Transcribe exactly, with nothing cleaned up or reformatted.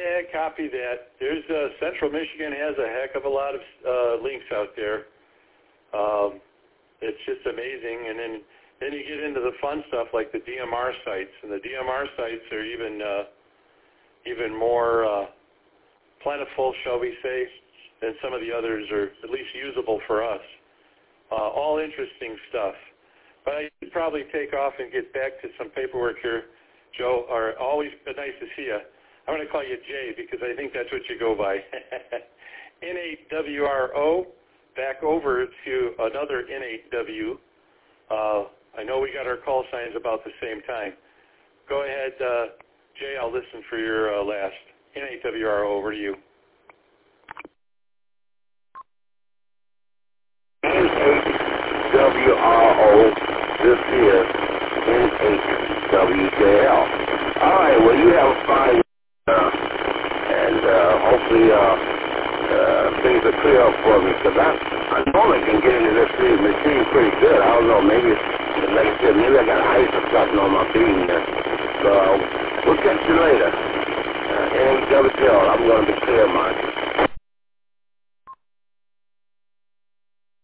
Yeah, copy that. There's uh, Central Michigan has a heck of a lot of uh, links out there. Um, it's just amazing. And then then you get into the fun stuff like the D M R sites, and the D M R sites are even uh, even more uh, plentiful, shall we say, than some of the others, or at least usable for us. Uh, all interesting stuff. But I should probably take off and get back to some paperwork here, Joe. Or always nice to see you. I'm going to call you Jay because I think that's what you go by. N eight W R O, back over to another N eight W. Uh, I know we got our call signs about the same time. Go ahead, uh, Jay, I'll listen for your uh, last. N eight W R O, over to you. N eight W R O, this is N eight W J L. All right, well, you have a fine uh, and uh, hopefully uh, uh, things are clear up for me, because I, I normally can get into this machine pretty good. I don't know, maybe, like I said, maybe I got ice or something on my beam there. So uh, we'll catch you later. Uh, N eight W J L, I'm going to be clear, Mark.